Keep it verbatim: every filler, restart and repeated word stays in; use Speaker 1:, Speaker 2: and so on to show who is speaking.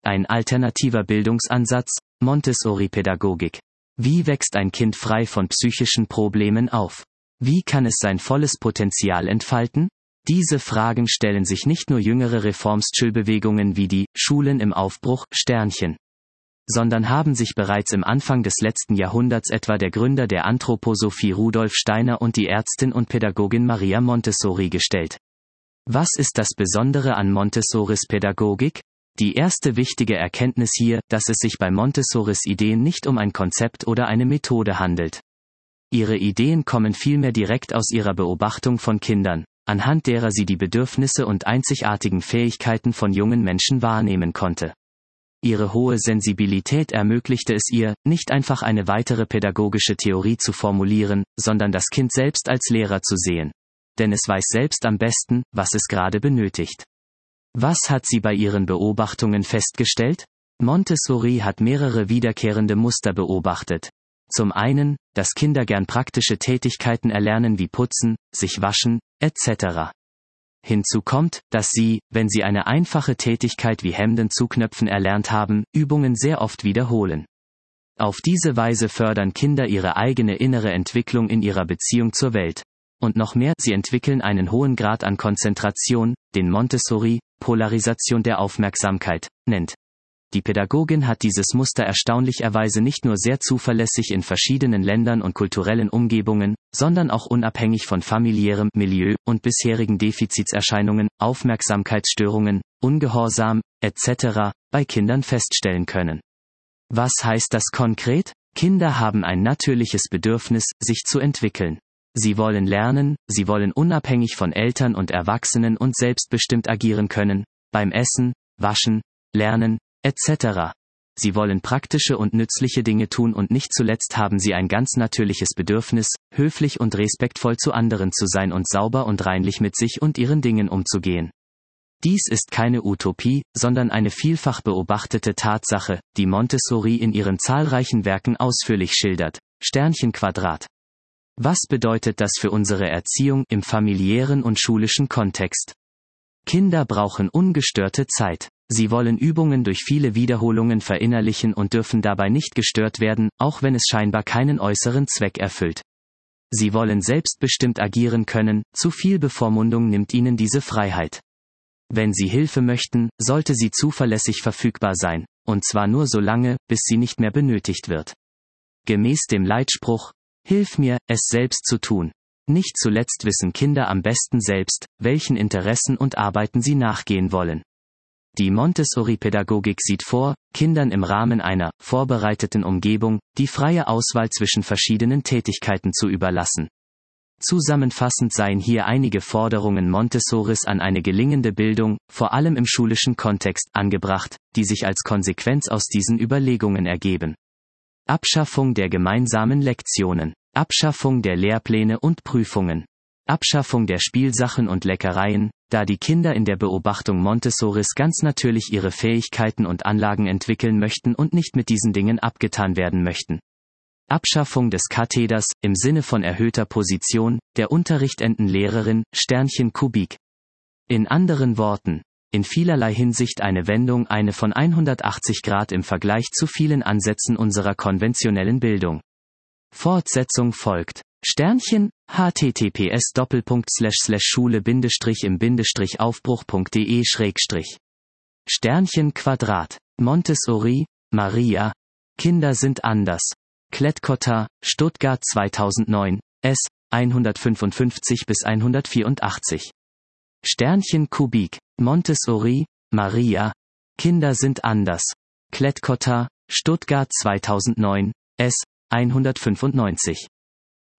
Speaker 1: ein alternativer Bildungsansatz, Montessori-Pädagogik. Wie wächst ein Kind frei von psychischen Problemen auf? Wie kann es sein volles Potenzial entfalten? Diese Fragen stellen sich nicht nur jüngere Reformstilbewegungen wie die Schulen im Aufbruch Sternchen, sondern haben sich bereits im Anfang des letzten Jahrhunderts etwa der Gründer der Anthroposophie Rudolf Steiner und die Ärztin und Pädagogin Maria Montessori gestellt. Was ist das Besondere an Montessoris Pädagogik? Die erste wichtige Erkenntnis hier, dass es sich bei Montessoris Ideen nicht um ein Konzept oder eine Methode handelt. Ihre Ideen kommen vielmehr direkt aus ihrer Beobachtung von Kindern, anhand derer sie die Bedürfnisse und einzigartigen Fähigkeiten von jungen Menschen wahrnehmen konnte. Ihre hohe Sensibilität ermöglichte es ihr, nicht einfach eine weitere pädagogische Theorie zu formulieren, sondern das Kind selbst als Lehrer zu sehen. Denn es weiß selbst am besten, was es gerade benötigt. Was hat sie bei ihren Beobachtungen festgestellt? Montessori hat mehrere wiederkehrende Muster beobachtet. Zum einen, dass Kinder gern praktische Tätigkeiten erlernen wie putzen, sich waschen, et cetera. Hinzu kommt, dass sie, wenn sie eine einfache Tätigkeit wie Hemden zuknöpfen erlernt haben, Übungen sehr oft wiederholen. Auf diese Weise fördern Kinder ihre eigene innere Entwicklung in ihrer Beziehung zur Welt. Und noch mehr, sie entwickeln einen hohen Grad an Konzentration, den Montessori Polarisation der Aufmerksamkeit nennt. Die Pädagogin hat dieses Muster erstaunlicherweise nicht nur sehr zuverlässig in verschiedenen Ländern und kulturellen Umgebungen, sondern auch unabhängig von familiärem Milieu und bisherigen Defizitserscheinungen, Aufmerksamkeitsstörungen, Ungehorsam, et cetera, bei Kindern feststellen können. Was heißt das konkret? Kinder haben ein natürliches Bedürfnis, sich zu entwickeln. Sie wollen lernen, sie wollen unabhängig von Eltern und Erwachsenen und selbstbestimmt agieren können, beim Essen, Waschen, Lernen, et cetera. Sie wollen praktische und nützliche Dinge tun und nicht zuletzt haben sie ein ganz natürliches Bedürfnis, höflich und respektvoll zu anderen zu sein und sauber und reinlich mit sich und ihren Dingen umzugehen. Dies ist keine Utopie, sondern eine vielfach beobachtete Tatsache, die Montessori in ihren zahlreichen Werken ausführlich schildert. Sternchenquadrat. Was bedeutet das für unsere Erziehung im familiären und schulischen Kontext? Kinder brauchen ungestörte Zeit. Sie wollen Übungen durch viele Wiederholungen verinnerlichen und dürfen dabei nicht gestört werden, auch wenn es scheinbar keinen äußeren Zweck erfüllt. Sie wollen selbstbestimmt agieren können, zu viel Bevormundung nimmt ihnen diese Freiheit. Wenn sie Hilfe möchten, sollte sie zuverlässig verfügbar sein, und zwar nur so lange, bis sie nicht mehr benötigt wird. Gemäß dem Leitspruch, Hilf mir, es selbst zu tun. Nicht zuletzt wissen Kinder am besten selbst, welchen Interessen und Arbeiten sie nachgehen wollen. Die Montessori-Pädagogik sieht vor, Kindern im Rahmen einer vorbereiteten Umgebung die freie Auswahl zwischen verschiedenen Tätigkeiten zu überlassen. Zusammenfassend seien hier einige Forderungen Montessoris an eine gelingende Bildung, vor allem im schulischen Kontext, angebracht, die sich als Konsequenz aus diesen Überlegungen ergeben. Abschaffung der gemeinsamen Lektionen. Abschaffung der Lehrpläne und Prüfungen. Abschaffung der Spielsachen und Leckereien, da die Kinder in der Beobachtung Montessoris ganz natürlich ihre Fähigkeiten und Anlagen entwickeln möchten und nicht mit diesen Dingen abgetan werden möchten. Abschaffung des Katheders, im Sinne von erhöhter Position, der unterrichtenden Lehrerin, Sternchen Kubik. In anderen Worten, in vielerlei Hinsicht eine Wendung, eine von hundertachtzig Grad im Vergleich zu vielen Ansätzen unserer konventionellen Bildung. Fortsetzung folgt. Sternchen, https doppelpunkt slash slash schule bindestrich im bindestrich aufbruch.de schrägstrich. Sternchen Quadrat. Montessori, Maria. Kinder sind anders. Klett-Cotta, Stuttgart zweitausendneun, S. hundertfünfundfünfzig bis hundertvierundachtzig. Sternchen Kubik. Montessori, Maria. Kinder sind anders. Klett-Cotta, Stuttgart zweitausendneun, S. hundertfünfundneunzig.